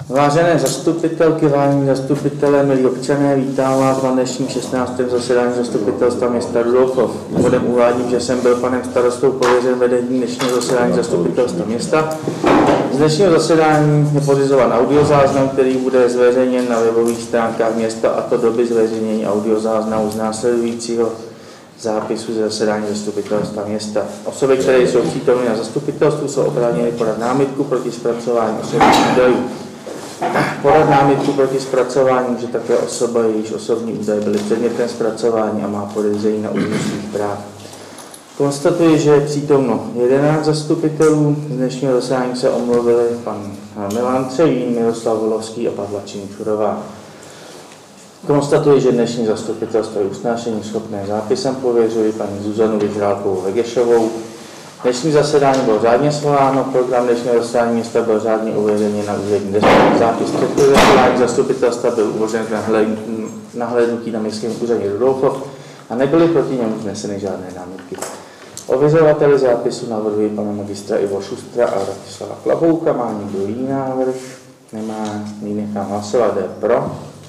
Vážené zastupitelky, vážení zastupitelé, milí občané, vítám vás na dnešním 16. zasedání zastupitelstva města Rudolfov. Úvodem uvádím, že jsem byl panem starostou pověřen vedením dnešního zasedání zastupitelstva města. Z dnešního zasedání je pořizován audiozáznam, který bude zveřejněn na webových stránkách města, a to doby zveřejnění audiozáznamu z následujícího zápisu ze zasedání zastupitelstva města. Osoby, které jsou přítomny na zastupitelstvu, jsou oprávněny podat námitku proti zpracování osobních údajů. Podat námitku proti zpracování může také osoba, jejíž osobní údaje byly předmětem zpracování a má podezření na újmu svých práv. Konstatuji, že je přítomno 11 zastupitelů. Z dnešního zasedání se omluvili pan Milan Třevín, Miroslav Volovský a Pavla Činčurová. Konstatuji, že dnešní zastupitelstvo je usnášení schopné. Zápisem pověřuji paní Zuzanu Vyžrálkovou Vegešovou. Dnešní zasedání bylo řádně svoláno, program dnešního zasedání města byl řádně uvedený na úřední desce. Zápis třetího zasedání zastupitelstva byl uložen k nahlédnutí na městském úřadě Rudolfov a nebyly proti němu vzneseny žádné námitky. Ověřovateli zápisu navrhuji pana magistra Ivo Šustra a Ratislava Klabouka. Má někdo jiný návrh? Nemá, jiný nechám hlasovat. Je pro?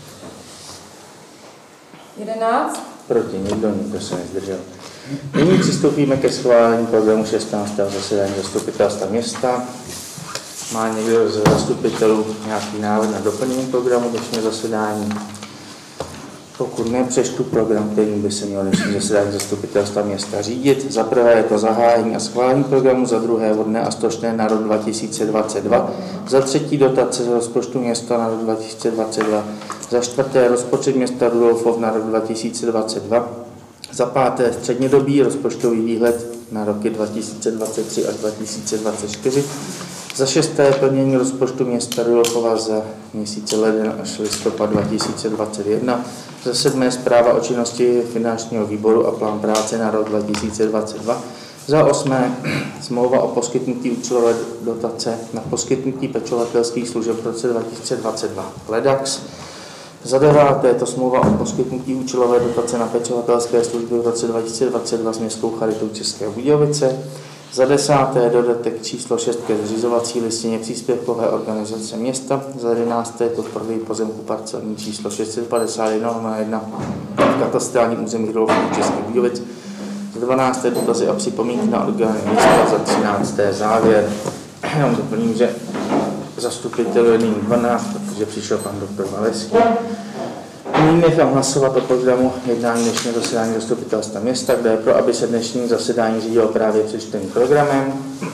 11. Proti nikdo se nezdržel. Nyní přistoupíme ke schválení programu 16. zasedání zastupitelstva města. Má někdo z zastupitelů nějaký návrh na doplnění programu dnešního zasedání? Pokud ne, přečtu program, kterým by se mělo dnešní zasedání zastupitelstva města řídit. Za prvé je to zahájení a schválení programu, za druhé vodné a stočné na rok 2022, za třetí dotace z rozpočtu města na rok 2022, za čtvrté rozpočet města Rudolfov na rok 2022, za páté střednědobý rozpočtový výhled na roky 2023 až 2024, za šesté plnění rozpočtu města Rudolfova za měsíce leden až listopad 2021, za sedmé zpráva o činnosti finančního výboru a plán práce na rok 2022, za osmé smlouva o poskytnutí účelové dotace na poskytnutí pečovatelských služeb v roce 2022 Ledax, za deváté je to smlouva o poskytnutí účelové dotace na pečovatelské služby v roce 2022 s Městskou charitou České Budějovice. Za desáté dodatek číslo 6 ke zřizovací listině příspěvkové organizace města. Za 11. je to prodej pozemku parcelní číslo 651/1 v katastrálním území Rudolfů Českých Budějovic. Za 12. dotazy a připomínky na orgány města. Za 13. závěr. Jenom doplním, že zastupitel je nyní 12, protože přišel pan doktor Valeský. Nyní nechám hlasovat o programu jednání dnešního zasedání zastupitelstva města, kde je pro, aby se dnešní zasedání řídilo právě přečteným programem.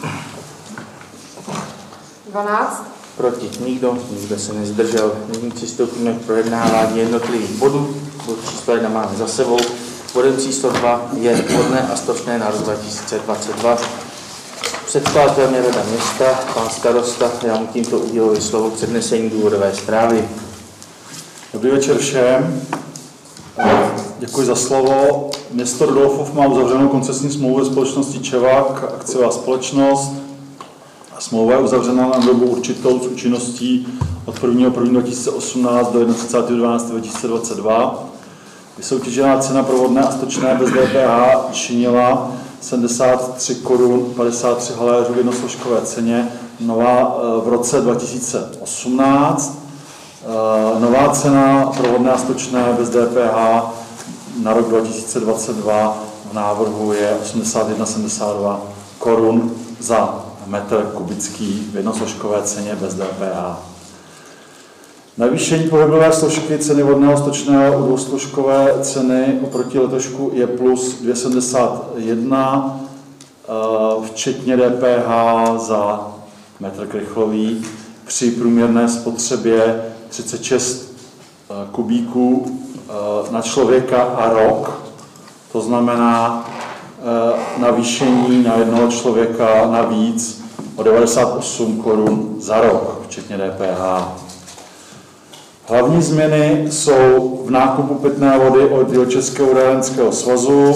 12. Proti nikdo se nezdržel. Nyní přistoupíme k projednávání jednotlivých bodů. Bod číslo 1 máme za sebou. Bodem číslo 2 je vodné a stočné na rok 2022. Předkladatelem je rada města, pan starosta, já mu tímto uděluji slovo přednesení důvodové zprávy. Dobrý večer všem. Děkuji za slovo. Město Rudolfov má uzavřenou koncesní smlouvu společnosti ČEVAK, akciová společnost. Smlouva je uzavřena na dobu určitou s účinností od 1.1.2018 do 31.12.2022. Vysoutěžená cena pro vodné a stočné bez DPH činila 73 korun 53 haléřů v jednosložkové ceně, nová v roce 2018. Nová cena pro vodné a stočné bez DPH na rok 2022 v návrhu je 81,72 korun za metr kubický v jednosložkové ceně bez DPH. Navýšení pohybové složky ceny vodného stočného u dvousložkové ceny oproti letošku je plus 2,71, včetně DPH za metr krychlový, při průměrné spotřebě 36 kubíků na člověka a rok. To znamená navýšení na jednoho člověka navíc o 98 korun za rok, včetně DPH. Hlavní změny jsou v nákupu pitné vody od Jihočeského vodárenského svazu.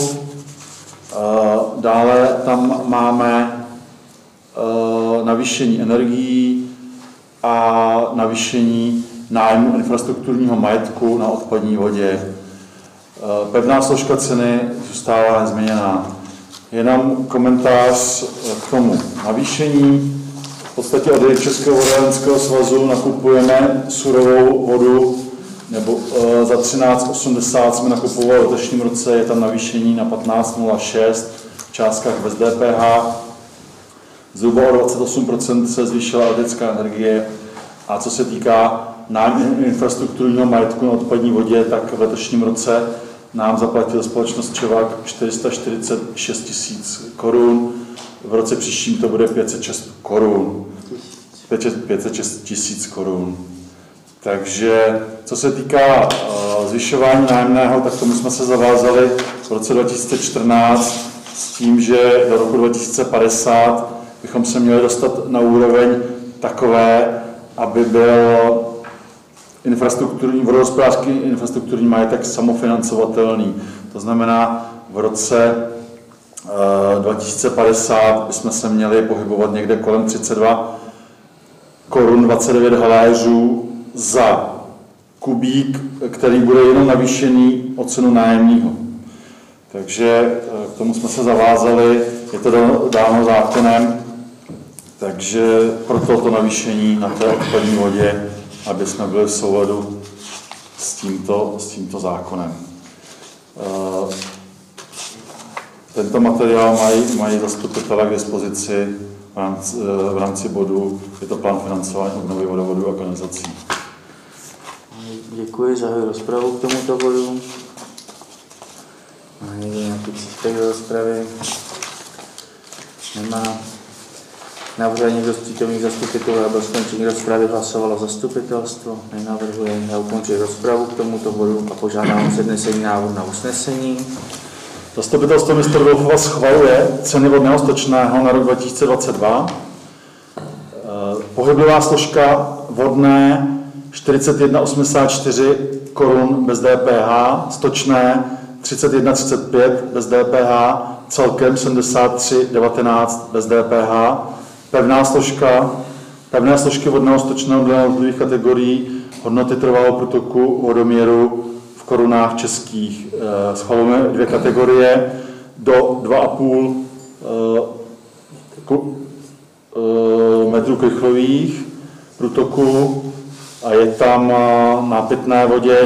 Dále tam máme navýšení energií a navýšení nájmu infrastrukturního majetku na odpadní vodě. Pevná složka ceny zůstává nezměněná. Jenom komentář k tomu navýšení. V podstatě od Českého vodárenského svazu nakupujeme surovou vodu, nebo za 13,80 jsme nakupovali v letošním roce, je tam navýšení na 15,06 v částkách bez DPH. Zhruba o 28% se zvýšila elektrická energie. A co se týká infrastrukturního majetku na odpadní vodě, tak v letošním roce nám zaplatila společnost Čevak 446 000 korun. V roce příštím to bude 506 korun. 506 000 korun. Takže co se týká zvyšování nájemného, tak tomu jsme se zavázali v roce 2014 s tím, že do roku 2050 bychom se měli dostat na úroveň takové, aby byl vodohospodářský infrastrukturní majetek samofinancovatelný. To znamená, v roce 2050 bychom se měli pohybovat někde kolem 32 korun 29 haléřů za kubík, který bude jenom navýšený o cenu nájemního. Takže k tomu jsme se zavázali, je to dáno zákonem, takže proto to navýšení na té odpadní vodě, aby jsme byli v souladu s tímto zákonem. Tento materiál mají zastupitelé k dispozici v rámci bodu, je to plán financování obnovy vodovodů a kanalizací. Děkuji, zahajuji rozpravu k tomuto bodu. Má někdo nějaký příspěvek do rozpravy? Nemá. Navrhuje někdo z přítomných zastupitelů, aby skončení rozpravy hlasovalo zastupitelstvo? Nenavrhuje. Já ukončuji rozpravu k tomuto bodu a požádám o přednesení návrhu na usnesení. Zastupitelstvo města Rudolfova schvaluje ceny vodného stočného na rok 2022. Pohyblivá složka vodné 41,84 korun bez DPH, stočné 31,35 bez DPH, celkem 73,19 bez DPH. Pevné složky vodného stočného dle jednotlivých kategorií hodnoty trvalého průtoku vodoměru v korunách českých. Schvalujeme dvě kategorie do 2,5 metrů krychlových průtoků a je tam na pitné vodě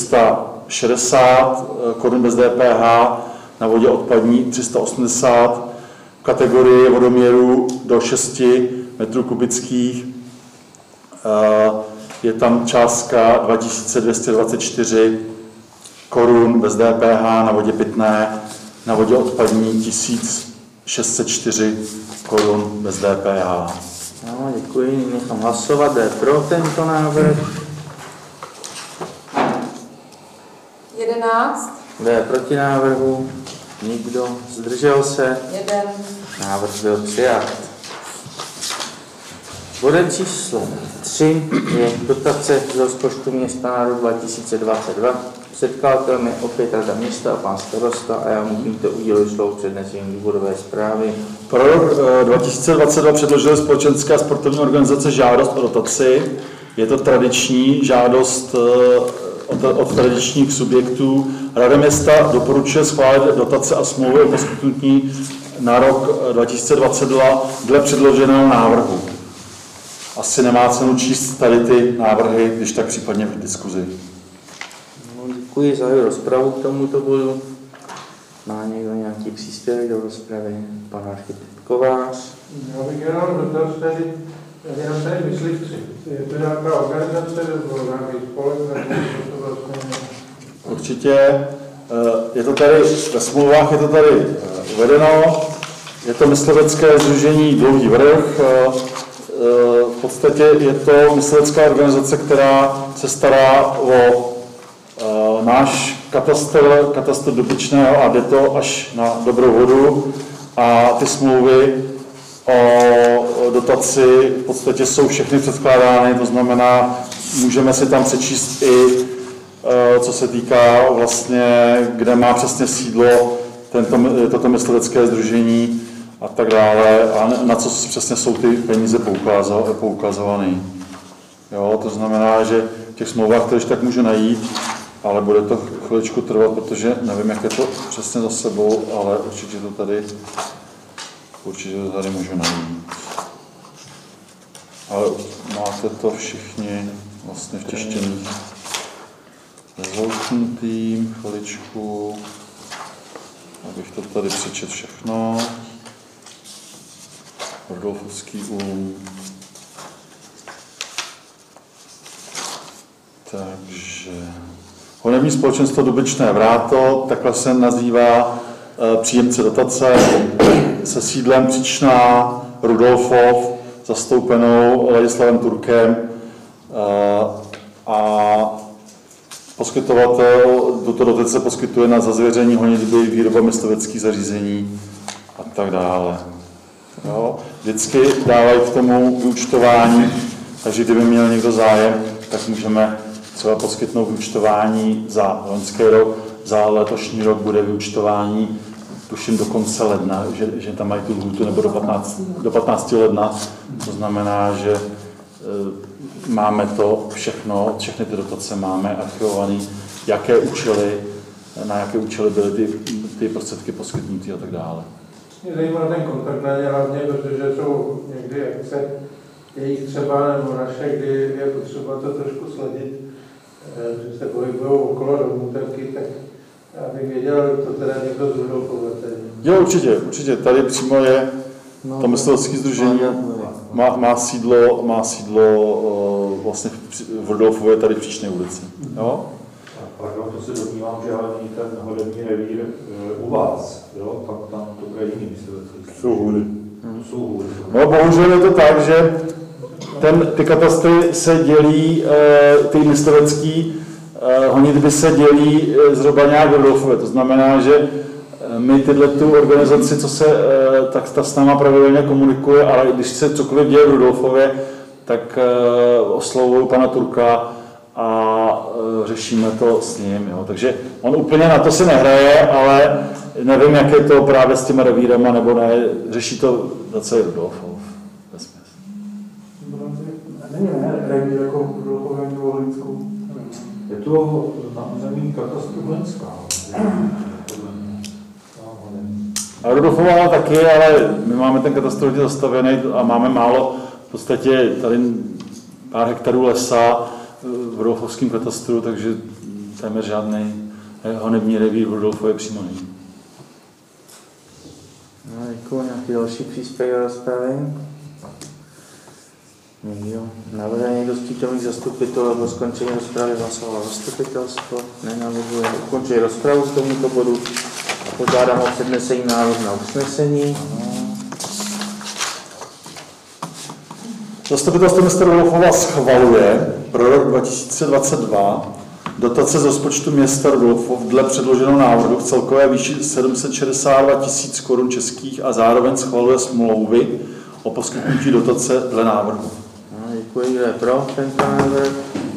460 korun bez DPH, na vodě odpadní 380, v kategorii vodoměru do 6 metrů kubických je tam částka 2224 korun bez DPH, na vodě pitné, na vodě odpadní 1604 korun bez DPH. No, děkuji, nyní nechám hlasovat, kdo je pro tento návrh. 11, Kdo je proti návrhu? Nikdo. Zdržel se? 1, Návrh byl přijat. Bodem číslo 3 je dotace z rozpočtu města na rok 2022. Předkladatelem je opět Rada města a pan starosta a já mu tímto uděluji slovo přednesení důvodové zprávy. Pro rok 2022 předložily společenské a sportovní organizace žádost o dotaci. Je to tradiční žádost od tradičních subjektů. Rada města doporučuje schválit dotace a smlouvy o poskytnutí na rok 2022 dle předloženého návrhu. Asi nemá cenu číst tady ty návrhy, když tak případně v diskuzi. No, děkuji, zahajuji rozpravu k tomuto bodu. Má někdo nějaký příspěvek do rozpravy? Pan architekt Kovář. Já bych jenom dotaz tady myslivci. Je to nějaká organizace nebo nějaký spolek, nebo to vlastně... Určitě je to tady, ve smlouvách je to tady uvedeno. Je to myslivecké sdružení Dlouhý vrch. V podstatě je to myslivecká organizace, která se stará o náš katastr Dobyčného a jde to až na Dobrou vodu. A ty smlouvy o dotaci v podstatě jsou všechny předkládány, to znamená, můžeme si tam přečíst i, co se týká vlastně, kde má přesně sídlo toto myslivecké sdružení a tak dále, a na co přesně jsou ty peníze poukazovány. Jo, to znamená, že v těch smlouvách to ještě tak můžu najít, ale bude to chviličku trvat, protože nevím, jak je to přesně za sebou, ale určitě to tady můžu najít. ale máte to všichni vlastně v tištěných zhouknutým, chviličku, abych to tady přečet všechno. Rudolfovský Takže honební společenstvo Dubečné Vráto, takhle se nazývá příjemce dotace se sídlem Příčná, Rudolfov, zastoupenou Ladislavem Turkem a poskytovatel tuto dotace poskytuje na zazvěření honitby, výroba mysliveckých zařízení a tak dále. Jo. Vždycky dávají k tomu vyúčtování, takže kdyby měl někdo zájem, tak můžeme třeba poskytnout vyúčtování za loňský rok, za letošní rok bude vyúčtování, tuším do konce ledna, že tam mají tu lhůtu, nebo do 15 ledna. To znamená, že máme to všechno, všechny ty dotace máme archivované, na jaké účely byly ty prostředky poskytnuty a tak dále. Mě zajímá ten kontakt na ně hlavně, protože jsou někdy akce, jejich třeba nebo naše, kdy je potřeba to trošku sledit, že se pohybují okolo domů taky, tak já bych věděl, to teda někdo z Rudolfova. Jo, určitě. Tady přímo je to myslivecké sdružení, má sídlo vlastně v Rudolfově, tady v Příčné ulici. Jo? Pardon, to se domnívám, že ale není ten hodební revír u vás, jo? Tam to je jiný myslivecký. Jsou hůry. Jsou hůry. No, bohužel je to tak, že ty katastry se dělí, ty myslivecký honitby se dělí zhruba nějak v Rudolfově. To znamená, že my tyhle tu organizaci, tak ta s náma pravidelně komunikuje, ale když se cokoliv děje v Rudolfově, tak oslovují pana Turka a řešíme to s ním. Jo. Takže on úplně na to se nehraje, ale nevím, jak je to právě s těma revírama, nebo ne, řeší to za celý Rudolfov. Není revír jako v Rudolfově nebo Hlinskou. Je to na území katastru Hlinská. A Rudolfová taky, ale my máme ten katastr zastavený a máme málo, v podstatě tady pár hektarů lesa v Rudolfovském katastru, takže téměř žádný honební revír v Rudolfově přímo není. No, děkuji. Nějaký další příspěvek do rozpravy? Nikdo. Navrhuje někdo z přítomných zastupitelů nebo skončení rozpravy hlasovalo zastupitelstvo? Nenavrhuje. Ukončuji rozpravu k tomuto bodu a požádám o přednesení návrhu na usnesení. Zastupitelstvo města Rudolfova schvaluje pro rok 2022 dotace z rozpočtu města Rudolfov dle předloženého návrhu v celkové výši 762 000 korun českých a zároveň schvaluje smlouvy o poskytnutí dotace dle návrhu. No, děkuji. Kdo je pro tento návrh?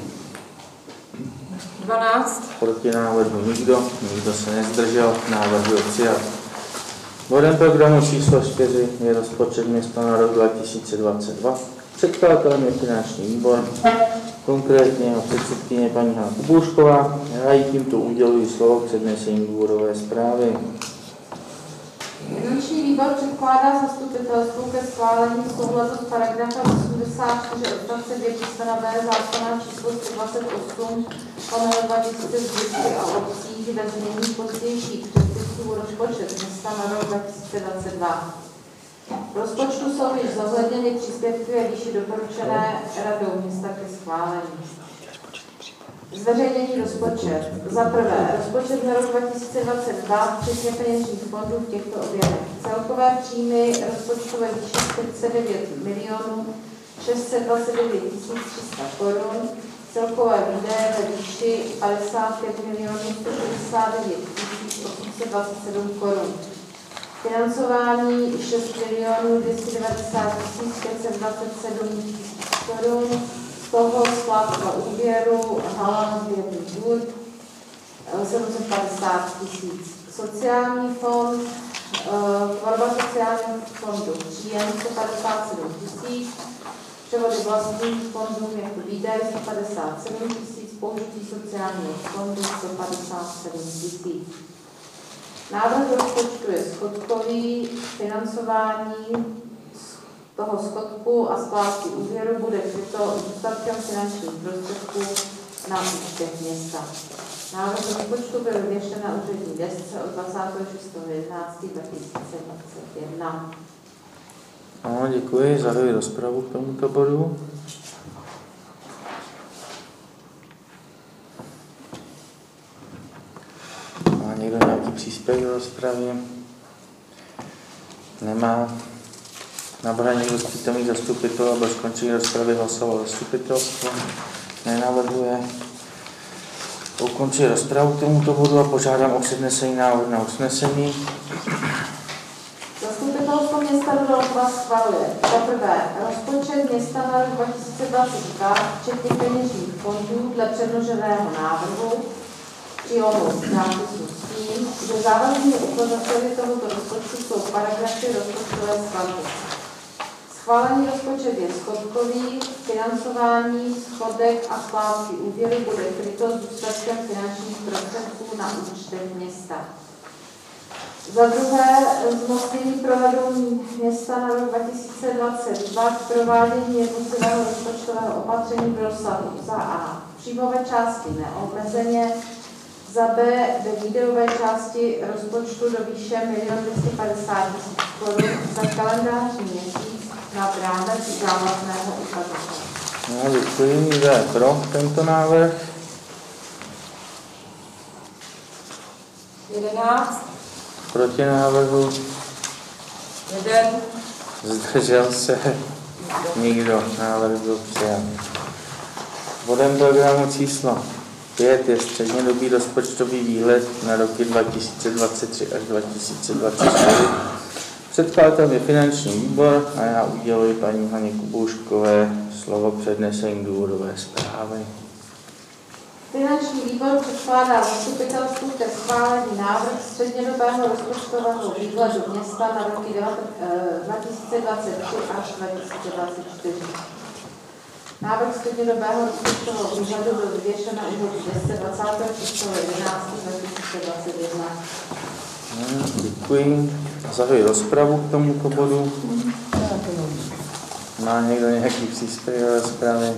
12. Proti návrhu nikdo se nezdržel, návrh byl přijat. Bodem programu číslo 4 je rozpočet města na rok 2022. Předkladatelem je finanční výbor, konkrétně jeho předsedkyně paní Hana Kubůšková. Já jí tímto uděluji slovo k přednesení důvodové zprávy. Finanční výbor předkládá zastupitelstvu ke schválení v souladu s paragrafem 84 odstavce 2 písmena B zákona číslo 128 2002 a obcích ve znění pozdějších předpisů rozpočet města na rok 2022. V rozpočtu jsou již zohledněny příspěvky ve výši doporučené radou města ke schválení. Zveřejnění rozpočet. Za prvé, rozpočet na rok 2022 včetně peněžních fondů v těchto objemech. Celkové příjmy rozpočtové výši 49 629 300 korun, celkové výdaje ve výši 55 169 827 korun. Financování 6 290 527 korun, z toho splátka úvěru Hala Věrný dvůr 750 000. Sociální fond, tvorba sociálního fondu příjem 157 000, převody vlastních fondů jako výdaje 157 000, použití sociálního fondu 157 000. Návrh rozpočtu je schodkový, financování toho schodku a splátky úvěru bude kryto zůstatkem finančních prostředků na účtech města. Návrh rozpočtu byl vyvěšen na úřední desce od 26.11.2021. No, děkuji, zahajuji rozpravu k tomuto bodu. Má někdo nějaký příspěvek do rozpravy? Nemá. Navrhuje někdo z přítomných zastupitelů, aby skončení rozpravy hlasovalo zastupitelstvo? Nenavrhuje. Ukončuji rozpravu k tomuto bodu a požádám o přednesení návrhu na usnesení. Zastupitelstvo města Rudolfova schvaluje za prvé rozpočet města na rok 2022, včetně peněžních fondů dle předloženého návrhu, přílohu nápisu s tím, že závaznými ukazateli tohoto rozpočtu jsou paragrafy rozpočtové skladby. Schválený rozpočet je schodkový, financování, schodek a splátky úvěru bude kryto zůstatkem finančních prostředků na účtech města. Za druhé, zmocnění pro Radu města na rok 2022 k provádění jednotlivého rozpočtového opatření v rozsahu za A. Příjmové části neomezeně, za B ve výdajové části rozpočtu do výše 1 250 000 korun za kalendářní měsíc nad rámec závazného ukazatele. No, děkuji. Kdo je pro tento návrh? 11. Proti návrhu? 1. Zdržel se? Nikdo. Návrh byl přijat. Bodem programu číslo 5 je střednědobý rozpočtový výhled na roky 2023 až 2024. Předkladatelem je finanční výbor a já uděluji paní Haně Kubouškové slovo k přednesení důvodové zprávy. Finanční výbor předkládá zastupitelstvu ke schválení návrh střednědobého rozpočtového výhledu města na roky 2023 až 2024. Návrh střednědobého rozpočtového výhledu byl vyvěšen na úvodu 26.11.2021. Děkuji. Zahajuji rozpravu k tomuto bodu. Má někdo nějaký příspěvek do rozpravy?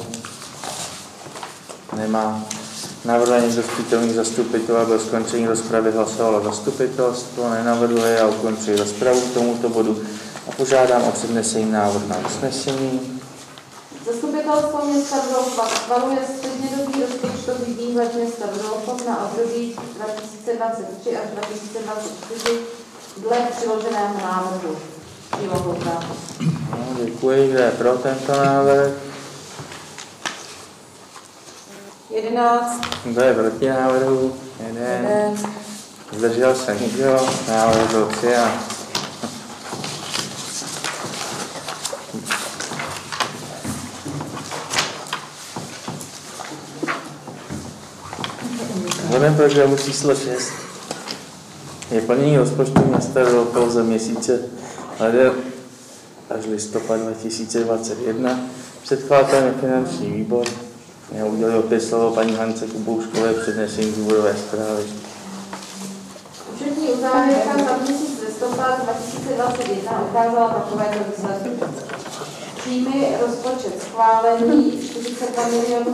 Nemá. Navrhuje někdo z přítomných zastupitelů, aby o skončení rozpravy hlasovalo zastupitelstvo? Nenavrhuje a ukončuji rozpravu k tomuto bodu a požádám o přednesení návrh na usnesení. Zastupitelstvo města Rudolfova schvaluje střednědobý rozpočtový výhled města Rudolfov na období 2023 až 2024 dle přiloženého návrhu. No, děkuji. Kdo je pro tento návrh? 11. Kdo je proti návrhu? 1. Zdržel se nikdo? Návrh byl přijat. Bodem programu číslo 6 je plnění rozpočtu města Rudolfova za měsíce leden až listopad 2021. Předkladatelem je finanční výbor. Já udělím opět slovo paní Hance Kubouškové přednesení důvodové zprávy. Účetní uzávěrka za měsíc listopad 2021 ukázala takovéto výsledky. Příjmy rozpočet schválený 42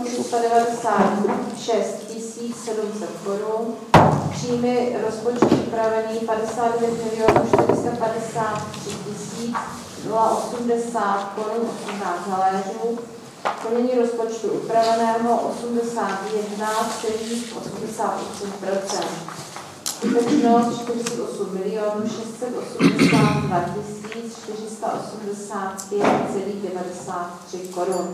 396 700 korun. Příjmy rozpočet upravený 59 453 080 korun 18 haléřů. Plnění rozpočtu upraveného 81,88%. Skutečnost 48 682 485,93 korun.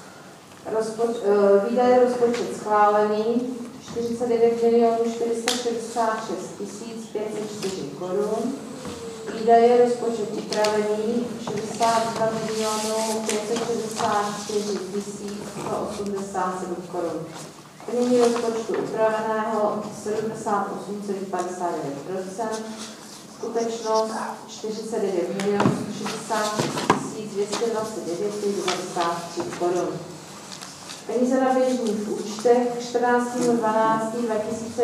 Výdaje rozpočet schválený 49 466 504 korun. Výdaje rozpočet upravený 62 564 187 korun. Plnění rozpočtu upraveného 78,59%. Skutečnost 49 066 229,93 korun. Peníze na běžných účtech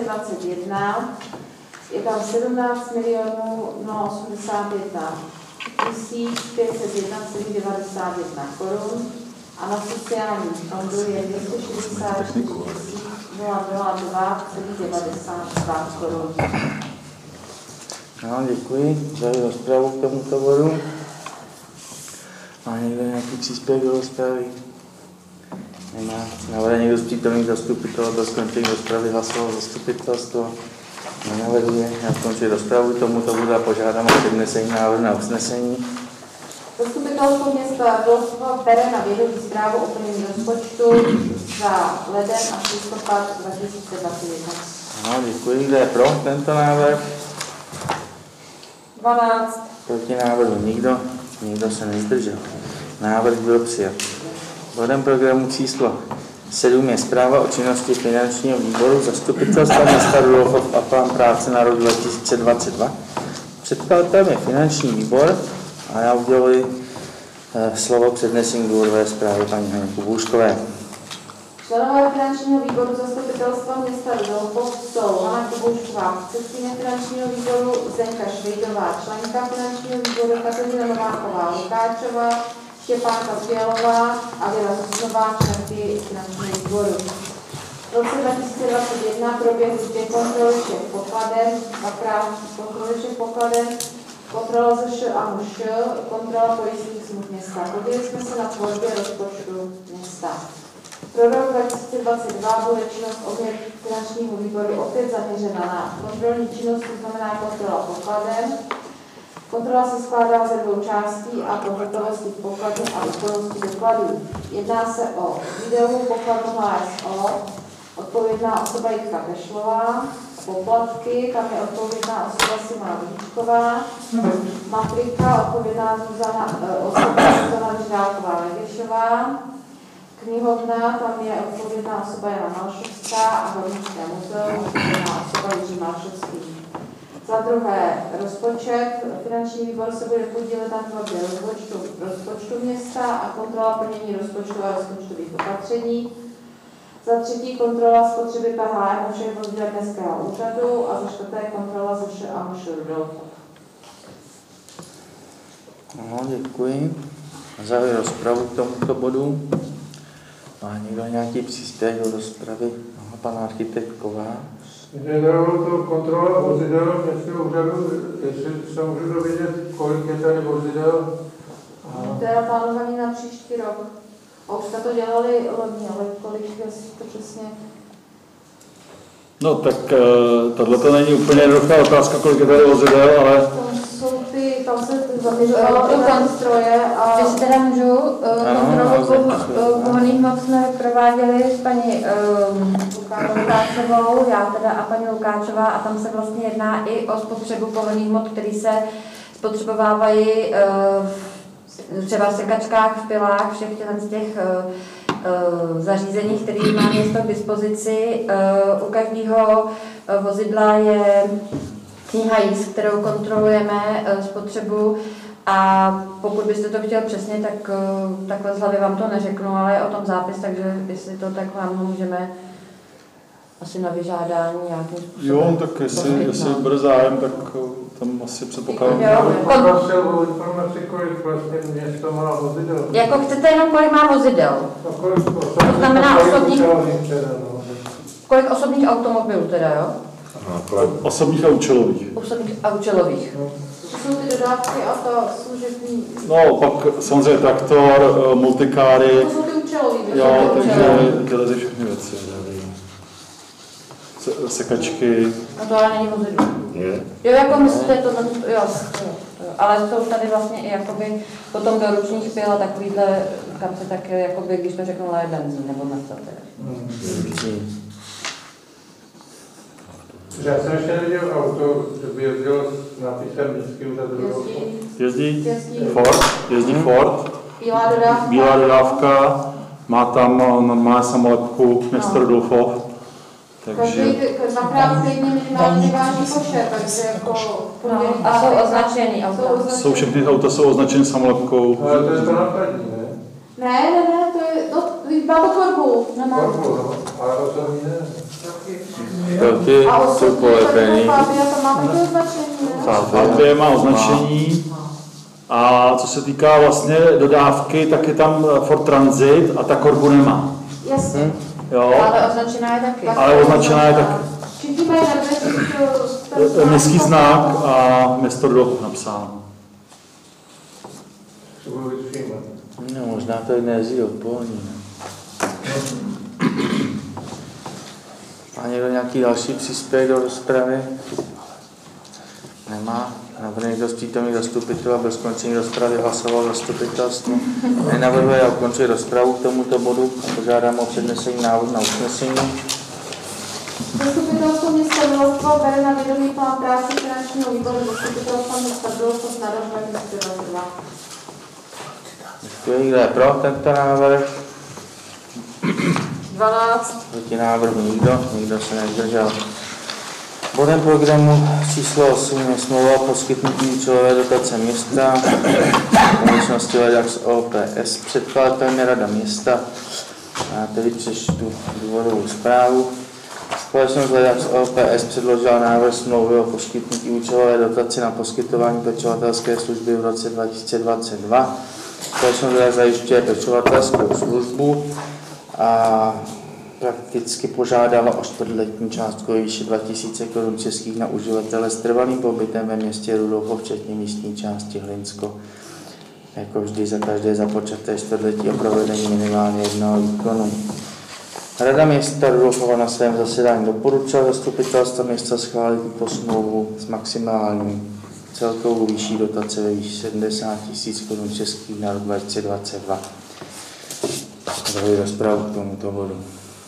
14.12.2021 je tam 17 081 501,91 korun a na sociálním fondu je 266 002,92 korun. No, děkuji za rozpravu k tomuto bodu. Má někdo nějaký příspěvek do rozpravy? Nemá. Navrhuje někdo z přítomných zastupitelů, do skončení rozpravy hlasoval zastupitelstvo. Nenavrhuje. Já skončím rozpravu k tomuto bodu a požádám o přednesení návrhu na usnesení. Zastupitelstvo města Dolskova bere na vědomí zprávu o plnění rozpočtu za leden až listopad 2021. No, děkuji. Kdo je pro tento návrh? 12. Proti návrhu nikdo. Nikdo se nezdržel. Návrh byl přijat. Bodem programu číslo 7 je zpráva o činnosti finančního výboru zastupitelstva města Rudolfov a plán práce na rok 2022. Předkladatelem je finanční výbor a já uděluji slovo přednesení důvodové zprávy paní Haně Kubůškové. Členové finančního výboru zastupitelstva města Rudolfov jsou Hana Kuboušková, předsedkyně finančního výboru, Zdenka Švejdová, členka finančního výboru, Kateřina Nováková, Lukáčová, Štěpánka Fialová a Věra Husnová, členky finančního výboru. V roce 2021 proběhly 2 kontroly všech pokladen, 2krát kontroly všech pokladen, kontrola ZŠ a MŠ, kontrola pojistných smluv města. Podíleli jsme se na tvorbě rozpočtu města. Pro rok 2022 bude činnost finančního výboru opět zaměřena na kontrolní činnost, to znamená kontrola pokladen. Kontrola se skládá ze 2 částí, a to hotovosti pokladů a úplnosti dokladů. Jedná se o výdajovou pokladnu HSO, odpovědná osoba Jitka Pešlová, poplatky, tam je odpovědná osoba Simona Víčková, matrika, odpovědná osoba Zuzana Ždálková Legešová, knihovna, tam je odpovědná osoba Jana Malšovská a Hornické muzeum, odpovědná osoba Jiří Malšovský. Za druhé, rozpočet. Finanční výbor se bude podílet na tvorbě rozpočtu města a kontrola plnění rozpočtu a rozpočtových opatření. Za třetí, kontrola spotřeby PHM u všech vozidel městského úřadu a za čtvrté, kontrola ZŠ a MŠ Rudolfov. No, děkuji. Zahajuji rozpravu k tomuto bodu. Má někdo nějaký příspěvek do rozpravy? Aha, pan architekt Kovář. Mě dalo to kontrola vozidel městského úřadu, jestli se můžu dovědět, kolik je tady vozidel. To je plánovaný na příští rok. A už jsme to dělali loni, ale kolik je to přesně? No tak tohle není úplně jednoduchá otázka, kolik je tady vozidel, ale... Tam se zaměřovalo to stroje a... Když teda můžu, kontrolu pohonných hmot jsme prováděli s paní Lukáčovou, já teda a paní Lukáčová, a tam se vlastně jedná i o spotřebu pohonných hmot, které se spotřebovávají třeba v sekačkách, v pilách, všech těch zařízení, které má město k dispozici. U každého vozidla je kniha jízd, kterou kontrolujeme spotřebu, a pokud byste to chtěl přesně, tak takhle z hlavy vám to neřeknu, ale je o tom zápis, takže jestli to tak vám můžeme asi na vyžádání nějakým způsobem. Jo, tak jestli bude zájem, tak tam asi předpokládám. Prosil o informaci, kolik vlastně město má vozidel. Jako chcete jenom, kolik má vozidel? To znamená kolik osobních automobilů teda, jo? Osobních a účelových. Osobních a účelových. To jsou ty dodávky a to služební. No, pak samozřejmě traktor, multikáry. To jsou ty účelový. Jo, takže tyhle ty všechny věci. Sekačky. No to ale není vozidlo. Jo, jako myslíte to, jo. Ale jsou tady vlastně i jakoby potom do ručních pil a takovýhle, kam se tak, jakoby, když to řeknu, léje benzín nebo něco. Já jsem ještě neviděl auto, že by jezdilo s nápisem Městský úřad Rudolfov. Jezdí Ford. Bílá dodávka. Má tam normálně samolepku město Rudolfov. Takže dvakrát týdně minimálně váží koše, takže jako... A jsou označený auta. Jsou všechny auta jsou označeny samolepkou. Ale to je to nákladní, ne? Ne, to je, má to tvorbu. Tvorbu, no, ale osobní ne. Taky jsou polepený. Fabia, to má taky označení, ne? Fabie má označení. A co se týká vlastně dodávky, tak je tam Ford Transit a ta korbu nemá. Jasně. Jo? Ale označená je taky. Ale označená je taky. Všichni mají na dveřích Městský znak a město Rudolfov napsáno. Třeba být všímat. No, možná to nejezdí do Polní. Má někdo nějaký další příspěvek do rozpravy? Nemá. Navrhne někdo z přítomných zastupitelů, bez skončení rozpravy hlasoval zastupitelstvo. Nenavrhuje a ukončit rozpravu k tomuto bodu a požádám o přednesení návrhu na usnesení. Zastupitelstvo města Rudolfova bere na vědomí plán práce finančního výboru zastupitelstva města Rudolfov na rok 2022. Děkuji. Kdo je pro tento návrh? 12. Proti návrhu nikdo se nezdržel. Bodem programu číslo 8 je smlouva o poskytnutí účelové dotace města, společnosti Ledax OPS, předkladatelem je Rada města. Já tedy přečtu důvodovou zprávu. Společnost Ledax OPS předložila návrh smlouvy o poskytnutí účelové dotace na poskytování pečovatelské služby v roce 2022. Společnost Ledax zajišťuje pečovatelskou službu a prakticky požádala o čtvrtletní částku ve výši 2000 korun českých na uživatele s trvalým pobytem ve městě Rudolfov, včetně místní části Hlinsko. Jako vždy za každé započaté čtvrtletí o provedení minimálně jednoho výkonu. Rada města Rudolfova na svém zasedání doporučila zastupitelstvo města schválit tuto smlouvu s maximální celkovou výší dotace ve výši 70 000 korun českých na rok 2022. Zahajuji rozpravu k tomuto bodu.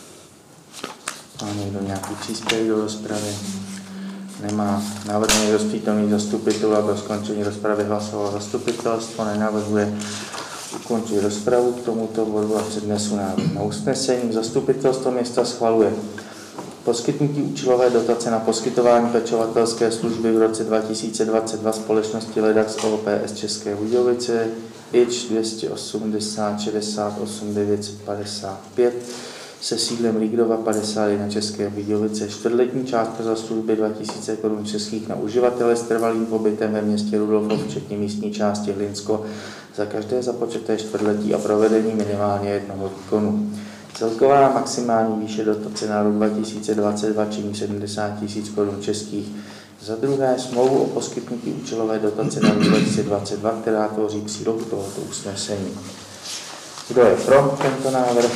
Má někdo nějaký příspěvek do rozpravy? Nemá. Navrhne někdo z přítomných zastupitelů, aby o skončení rozpravy hlasoval zastupitelstvo. Nenavrhuje ukončit rozpravu k tomuto bodu a přednesu návrh na usnesení. Zastupitelstvo města schvaluje poskytnutí účelové dotace na poskytování pečovatelské služby v roce 2022 společnosti Ledax OPS České Budějovice IČ 280 68 955 se sídlem Lígrova 51 České Budějovice. Čtvrtletní částka za služby 2000 korun českých na uživatele s trvalým pobytem ve městě Rudolfov, včetně místní části Hlinsko, za každé započaté čtvrtletí a provedení minimálně jednoho výkonu. Celková maximální výše dotace na rok 2022 činí 70 000 korun českých. Za druhé smlouvu o poskytnutí účelové dotace na rok 2022, která tvoří přílohu tohoto usnesení. Kdo je pro tento návrh?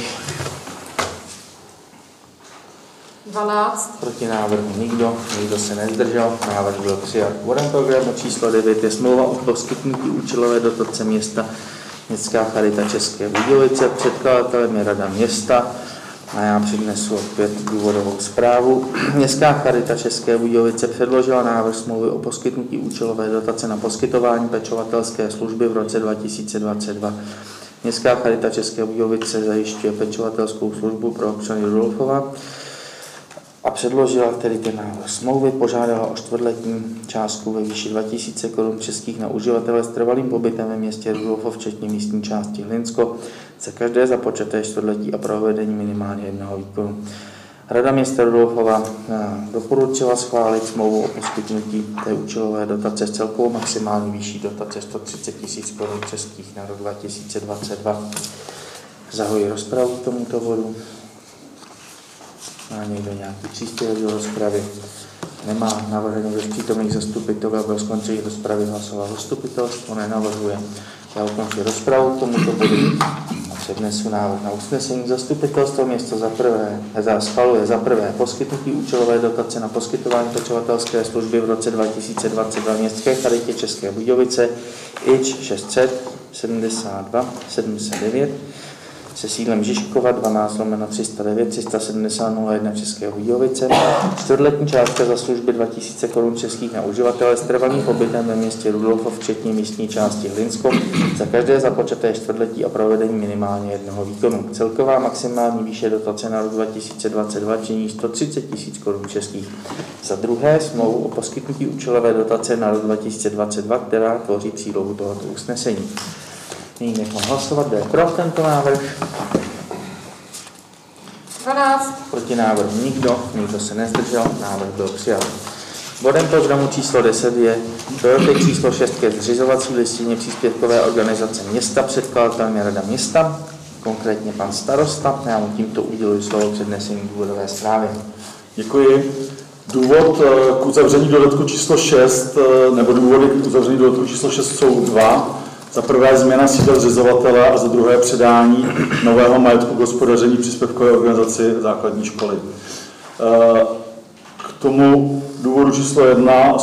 12. Proti návrhu nikdo se nezdržel, návrh byl přijat. Bodem programu číslo 9 je smlouva o poskytnutí účelové dotace města Městská charita České Budějovice. Předkladatelem je Rada města a já přednesu opět důvodovou zprávu. Městská charita České Budějovice předložila návrh smlouvy o poskytnutí účelové dotace na poskytování pečovatelské služby v roce 2022. Městská charita České Budějovice zajišťuje pečovatelskou službu pro občany Rudolfova a předložila tedy ten návrh smlouvy, požádala o čtvrtletní částku ve výši 2000 korun českých na uživatele s trvalým pobytem ve městě Rudolfov, včetně místní části Hlinsko, za každé započaté čtvrtletí a provedení minimálně jednoho výkonu. Rada města Rudolfova doporučila schválit smlouvu o poskytnutí té účelové dotace s celkovou maximální výší dotace 130 000 korun českých na rok 2022. Zahajuji rozpravu k tomuto bodu. Má někdo nějaký příspěvek do rozpravy? Nemá. Navrhne někdo z přítomných zastupitelů, aby o skončení rozpravy hlasoval zastupitelstvo? Nenavrhuje. Já ukončím rozpravu k tomuto bodu a přednesu návrh na usnesení. Zastupitelstvo města schvaluje za prvé poskytnutí účelové dotace na poskytování pečovatelské služby v roce 2022 Městské charitě České Budějovice IČ 600 72 79 se sídlem Žižkova 12/309 370 01 České Budějovice. Čtvrtletní částka za služby 2000 korun českých na uživatele s trvalým pobytem ve městě Rudolfov, včetně místní části Hlinsko, za každé započaté čtvrtletí a provedení minimálně jednoho výkonu. Celková maximální výše dotace na rok 2022 činí 130 000 korun českých. Za druhé smlouvu o poskytnutí účelové dotace na rok 2022, která tvoří přílohu tohoto usnesení. Nyní nechám hlasovat, kdo je pro tento návrh. 12. Proti návrhu nikdo se nezdržel, návrh byl přijat. Bodem programu číslo 10 je dodatek číslo 6 ke zřizovací listině příspěvkové organizace města, předkladatelem je Rada města, konkrétně pan starosta. Já mu tímto uděluji slovo přednesení důvodové zprávy. Děkuji. Důvod k uzavření dodatku číslo 6, nebo důvody k uzavření dodatku číslo 6 jsou dva. Za prvé změna sídla zřizovatele a za druhé předání nového majetku k hospodaření příspěvkové organizaci základní školy. K tomu důvodu číslo 1,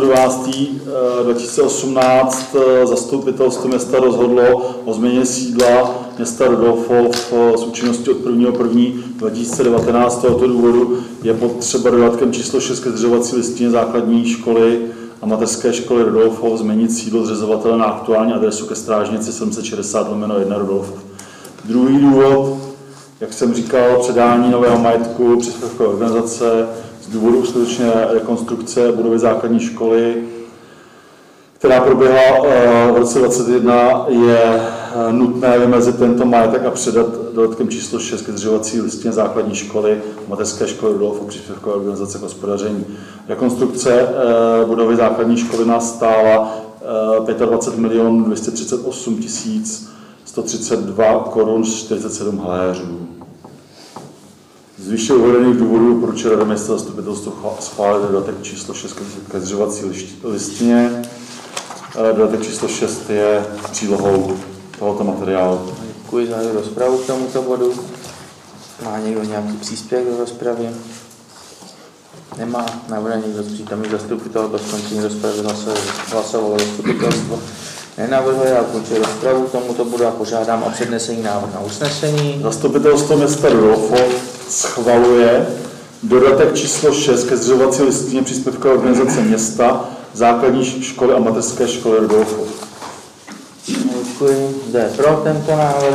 18.12.2018 zastupitelstvo města rozhodlo o změně sídla města Rudolfov s účinností od 1.1.2019. Z tohoto důvodu je potřeba dodatkem číslo 6 ke zřizovací listině základní školy a mateřské školy Rudolfov změnit sídlo zřizovatele na aktuální adresu ke Strážnici 760/1 Rudolfov. Druhý důvod, jak jsem říkal, předání nového majetku příspěvkové organizace z důvodu uskutečněné rekonstrukce budovy základní školy, která proběhla v roce 2021, je nutné vymezit tento majetek a předat dodatkem číslo 6 ke zřizovací listině základní školy mateřské školy Rudolfov příspěvkové organizace k hospodaření. Rekonstrukce budovy základní školy nás stála 25 238 132 korun 47 haléřů. Z výše uvedených důvodů doporučuje Rada města zastupitelstvo schválit dodatek číslo 6 ke zřizovací listině. Dodatek číslo 6 je přílohou tohoto materiálu. Děkuji za rozpravu k tomuto bodu. Má někdo nějaký příspěvek do rozpravy? Nemá. Navrhne někdo z přítomných zastupitelů po skončení rozpravy hlasovalo zastupitelstvo. Nenavrhuje a ukončuje rozpravu k tomuto bodu a požádám o přednesení návrh na usnesení. Zastupitelstvo města Rudolfov schvaluje dodatek číslo 6 ke zřizovací listině příspěvkové organizace města, základní školy a mateřské školy Rudolfov. Děkuji. Kdo je pro tento návrh?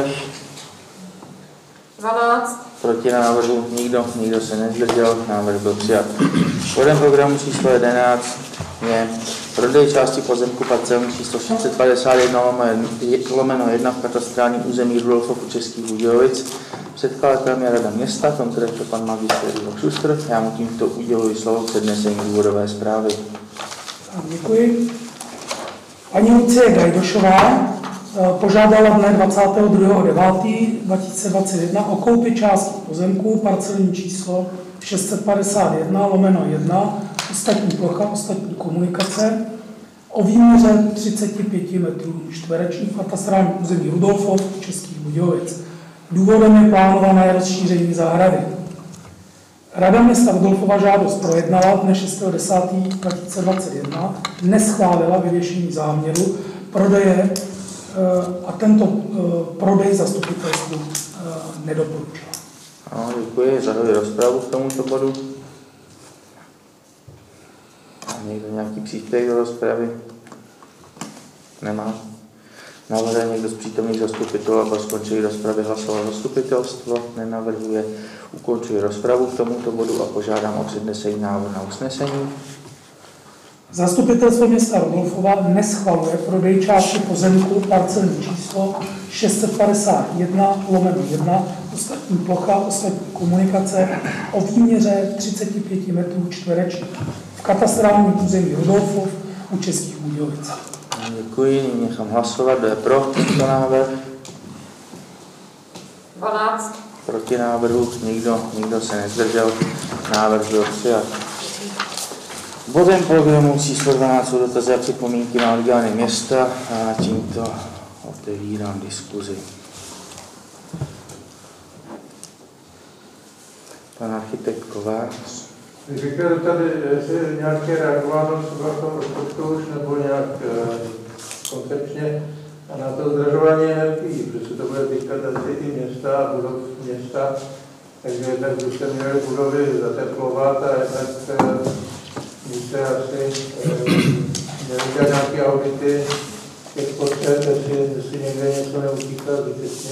12. Proti návrhu nikdo se nezdržel, návrh byl přijat. Bodem programu číslo 11 je prodej části pozemku parcelní číslo 651/1 v katastrálním území Rudolfov u Českých Budějovic. Předkladatelem je Rada města, konkrétně pan magistr Ivo Šustr. Já mu tímto uděluji slovo přednesení důvodové zprávy. Děkuji. Paní Lucie Gajdošová požádala dne 22.9.2021 o koupi části pozemků parcelní číslo 651/1, ostatní plocha, ostatní komunikace, o výměře 35 m2 v katastrálním území Rudolfov u Českých Budějovic. Důvodem je plánované rozšíření zahrady. Rada města Rudolfova žádost projednala dne 6.10.2021, neschválila vyvěšení záměru prodeje a tento prodej zastupitelstvu nedoporučila. Ano, děkuji. Zahajuji rozpravu k tomuto bodu. Má někdo nějaký příspěvek do rozpravy? Nemá. Navrhuje někdo z přítomných zastupitelů, aby skončili rozpravy hlasoval zastupitelstvo? Nenavrhuje. Ukončuji rozpravu k tomuto bodu a požádám o přednesení návrhu na usnesení. Zastupitelstvo města Rudolfova neschvaluje prodej části pozemku parcelní číslo 651/1, ostatní plocha, ostatní komunikace o výměře 35 m2 v katastrálním území Rudolfov u Českých Budějovic. Děkuji, nyní nechám hlasovat. Kdo je pro tento návrh? 12. Proti návrhu nikdo se nezdržel. Návrh byl přijat. Bodem programu číslo 12 jsou dotazy a připomínky na orgány města a tímto otevírám diskuzi. Pan architekt Kovář. Říkal tady, jestli nějaké reagováno třeba v tom rozpočtu už nebo nějak koncepčně na to zdražování energií, protože se to bude týkat asi i města a budov města, takže tak byste měli budovy zateplovat a jednak byste asi měli dělat nějaké audity těch potřeb, jestli někde něco neutíká zbytečně.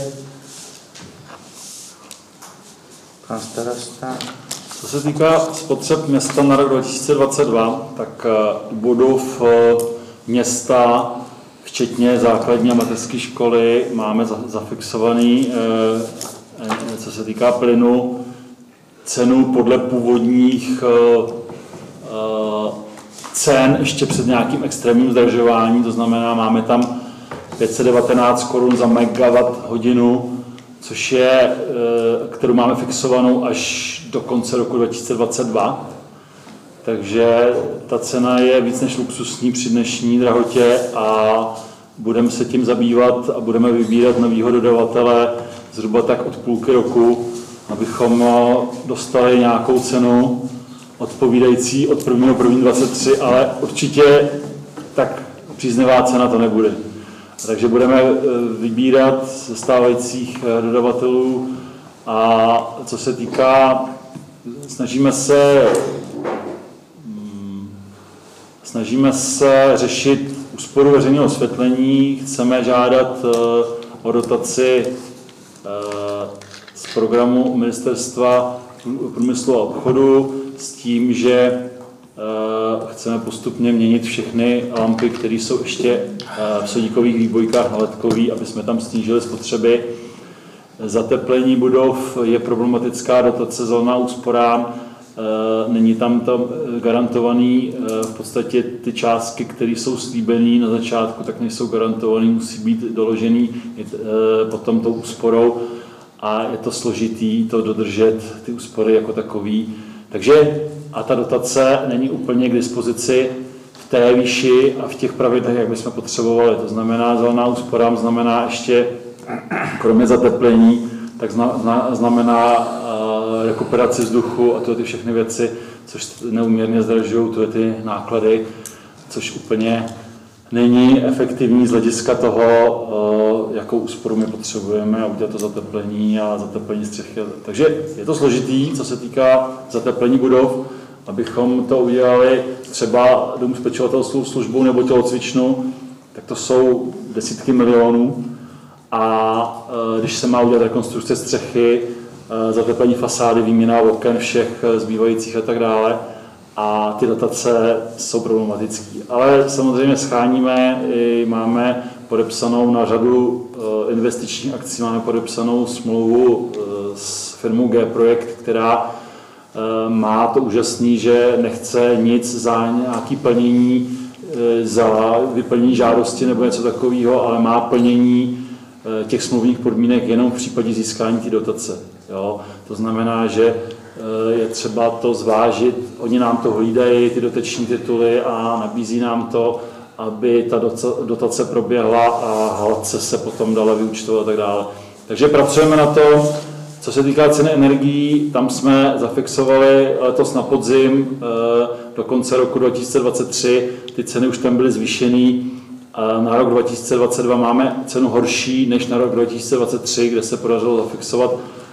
Pan starosta. Co se týká spotřeb města na rok 2022, tak budov města, včetně základní a mateřské školy, máme zafixovaný, co se týká plynu, cenu podle původních cen ještě před nějakým extrémním zdražováním, to znamená, máme tam 519 korun za megawatt hodinu, což je, kterou máme fixovanou až do konce roku 2022. Takže ta cena je víc než luxusní při dnešní drahotě a budeme se tím zabývat a budeme vybírat novýho dodavatele zhruba tak od půlky roku, abychom dostali nějakou cenu odpovídající od 1.1.23, ale určitě tak příznivá cena to nebude. Takže budeme vybírat ze stávajících dodavatelů a co se týká, snažíme se řešit úsporu veřejného osvětlení, chceme žádat o dotaci z programu Ministerstva průmyslu a obchodu s tím, že chceme postupně měnit všechny lampy, které jsou ještě v sodíkových výbojkách na ledkový, aby jsme tam snížili spotřeby. Zateplení budov je problematická dotace zelená úsporám, není tam garantovaný, v podstatě ty částky, které jsou slíbené na začátku, tak nejsou garantované, musí být doložený potom tou úsporou a je to složitý to dodržet, ty úspory jako takový. Takže a ta dotace není úplně k dispozici v té výši a v těch pravidlech, jak bychom potřebovali. To znamená, zelená úsporám znamená ještě, kromě zateplení, tak znamená rekuperaci vzduchu a ty všechny věci, což neúměrně zdražují ty náklady, což úplně není efektivní z hlediska toho, jakou úsporu my potřebujeme a udělat to zateplení a zateplení střechy. Takže je to složitý, co se týká zateplení budov, abychom to udělali třeba dům s pečovatelskou službou nebo tělocvičnu, tak to jsou desítky milionů. A když se má udělat rekonstrukce střechy, zateplení fasády, výměna oken všech zbývajících a tak dále, a ty dotace jsou problematické. Ale samozřejmě scháníme, máme podepsanou na řadu investičních akcí, máme podepsanou smlouvu s firmou G-Projekt, která má to úžasný, že nechce nic za nějaké plnění, za vyplnění žádosti nebo něco takového, ale má plnění těch smluvních podmínek jenom v případě získání té dotace. Jo? To znamená, že je třeba to zvážit, oni nám to hlídají, ty dotační tituly a nabízí nám to, aby ta dotace proběhla a hladce se potom dala vyúčtovat a tak dále. Takže pracujeme na to. Co se týká ceny energií, tam jsme zafixovali letos na podzim do konce roku 2023, ty ceny už tam byly zvýšený. Na rok 2022 máme cenu horší než na rok 2023, kde se podařilo zafixovat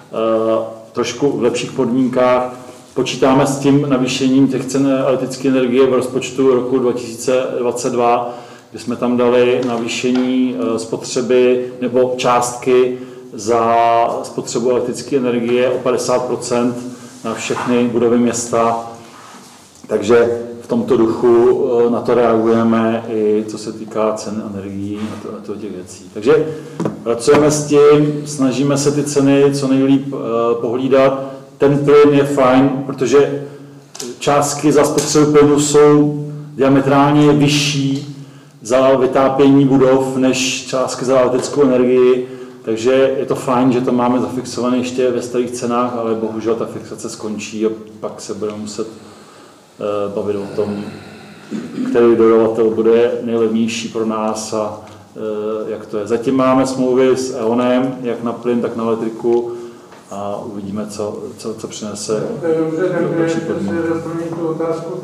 trošku v lepších podmínkách. Počítáme s tím navýšením těch cen elektrické energie v rozpočtu roku 2022, kdy jsme tam dali navýšení spotřeby nebo částky za spotřebu elektrické energie o 50% na všechny budovy města. Takže v tomto duchu na to reagujeme i co se týká cen energií a těch věcí. Takže pracujeme s tím, snažíme se ty ceny co nejlíp pohlídat. Ten plyn je fajn, protože částky za spotřebu plynu jsou diametrálně vyšší za vytápění budov než částky za elektrickou energii. Takže je to fajn, že to máme zafixované ještě ve starých cenách, ale bohužel ta fixace skončí a pak se budeme muset bavit o tom, který dodavatel bude nejlevnější pro nás a jak to je. Zatím máme smlouvy s E.ONem, jak na plyn, tak na elektriku a uvidíme, co přinese. To je dobře, takže se doplním tu otázku.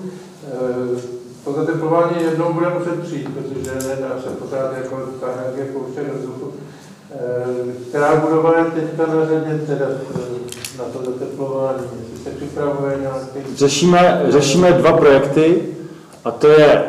To zateplování jednou bude muset přijít, protože nedá se pořád jako ta energie pouštět do vzduchu. Která budova je teďka na řadě teda na to zateplování? Jestli se připravuje nějaký... Řešíme dva projekty a to je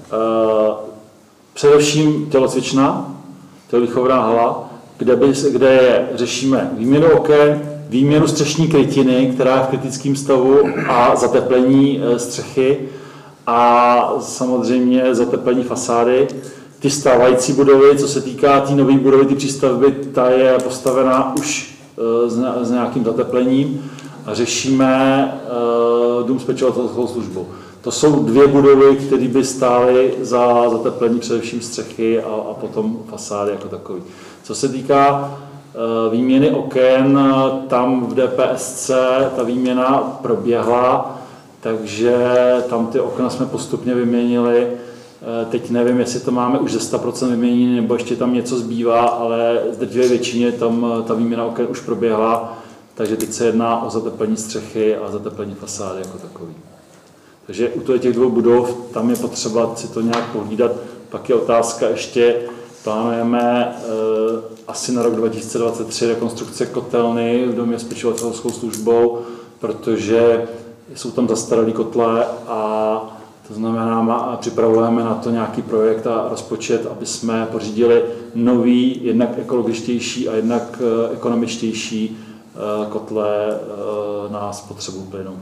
především tělocvična, tělovýchovná hala, kde řešíme výměnu oken, výměnu střešní krytiny, která je v kritickém stavu a zateplení střechy a samozřejmě zateplení fasády. Ty stávající budovy, co se týká té nové budovy, ty přístavby, ta je postavená už s nějakým zateplením a řešíme dům s pečovatelskou službou. To jsou 2 budovy, které by stály za zateplení především střechy a potom fasády jako takový. Co se týká výměny oken, tam v DPSC ta výměna proběhla, takže tam ty okna jsme postupně vyměnili. Teď nevím, jestli to máme už ze 100% vyměnění, nebo ještě tam něco zbývá, ale z drtivé většině tam ta výměna oken už proběhla, takže teď se jedná o zateplení střechy a zateplení fasády jako takový. Takže u těch 2 budov, tam je potřeba si to nějak pohlídat. Pak je otázka ještě, plánujeme asi na rok 2023 rekonstrukce kotelny v domě s pečovatelskou službou, protože jsou tam zastaralé kotle a to znamená, připravujeme na to nějaký projekt a rozpočet, aby jsme pořídili nový, jednak ekologičtější a jednak ekonomičtější kotle na spotřebu plynu.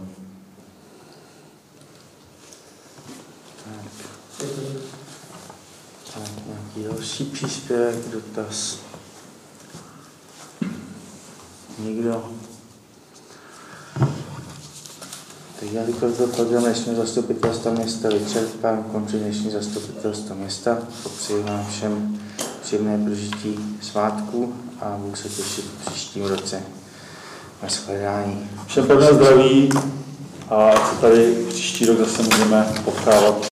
Tak, nějaký další příspěvek, dotaz. Nikdo? Tak já když to program dnešního zastupitelstva města vyčerpám, končí dnešní zastupitelstvo města. Popřeji vám všem příjemné prožití svátků a budu se těšit v příštím roce na shledání. Všem pevné zdraví a se tady příští rok zase můžeme potkávat.